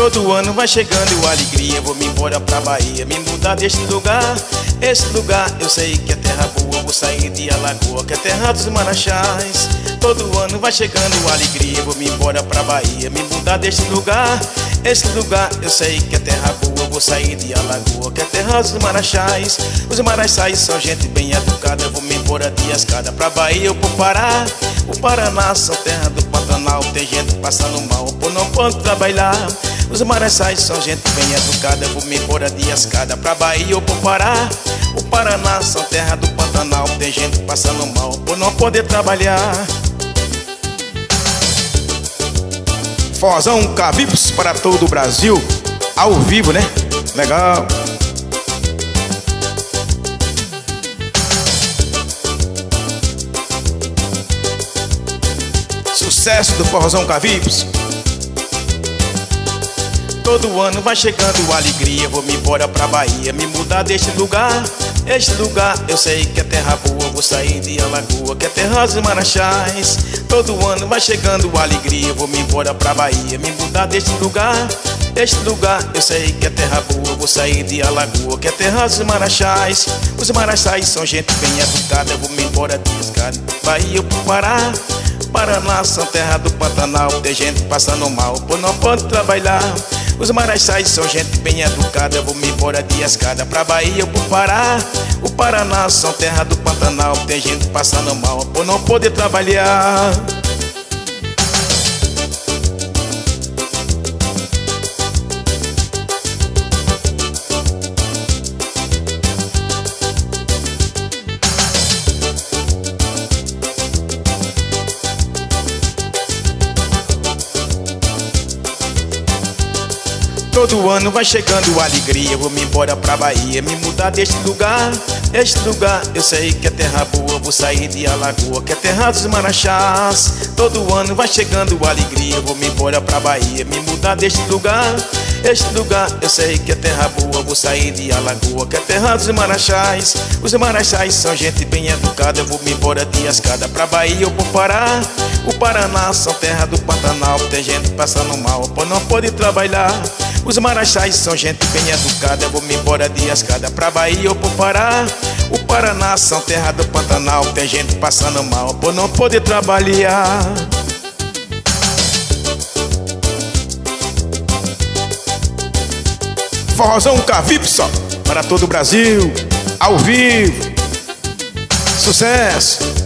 Todo ano vai chegando a alegria, vou me embora pra Bahia, me mudar deste lugar. Esse lugar eu sei que é terra boa, vou sair de Alagoa, que é terra dos Marachás. Todo ano vai chegando a alegria, vou me embora pra Bahia, me mudar deste lugar. Esse lugar eu sei que é terra boa, vou sair de Alagoa, que é terra dos Marachás. Os Marachás são gente bem educada, vou me embora de escada pra Bahia ou pro Pará. O Paraná são terra do Pantanal, tem gente passando mal, por não pode trabalhar. Os Marachás são gente bem educada, vou me embora de escada pra Bahia ou pro Pará. O Paraná são terra do Pantanal, tem gente passando mal, por não poder trabalhar. Forrozão Cavipos para todo o Brasil, ao vivo, né? Legal. Sucesso do Forrozão Cavipos. Todo ano vai chegando a alegria, vou me embora pra Bahia, me mudar deste lugar. Este lugar eu sei que é terra boa, vou sair de Alagoa, que é terra dos Marachás. Todo ano vai chegando a alegria, vou me embora pra Bahia, me mudar deste lugar. Este lugar eu sei que é terra boa, vou sair de Alagoa, que é terra dos Marachás. Os Marachás são gente bem educada, vou me embora de escada, Bahia pro Pará. Paraná são terra do Pantanal, tem gente passando mal, por não pode trabalhar. Os Marachás são gente bem educada, vou me embora de escada pra Bahia ou pro Pará. O Paraná são terra do Pantanal, tem gente passando mal, por não poder trabalhar. Todo ano vai chegando a alegria, vou me embora pra Bahia, me mudar deste lugar. Este lugar eu sei que é terra boa, vou sair de Alagoa, que é terra dos Marachás. Todo ano vai chegando a alegria, vou me embora pra Bahia, me mudar deste lugar. Este lugar eu sei que é terra boa, vou sair de Alagoa, que é terra dos Marachás. Os Marachás são gente bem educada, vou me embora de escada pra Bahia ou pro Pará. O Paraná são terra do Pantanal, tem gente passando mal, por não pode trabalhar. Os Marachás são gente bem educada, vou me embora de escada pra Bahia ou pro Pará. O Paraná são terra do Pantanal, tem gente passando mal, por não poder trabalhar. Forrozão Cavipos para todo o Brasil, ao vivo. Sucesso!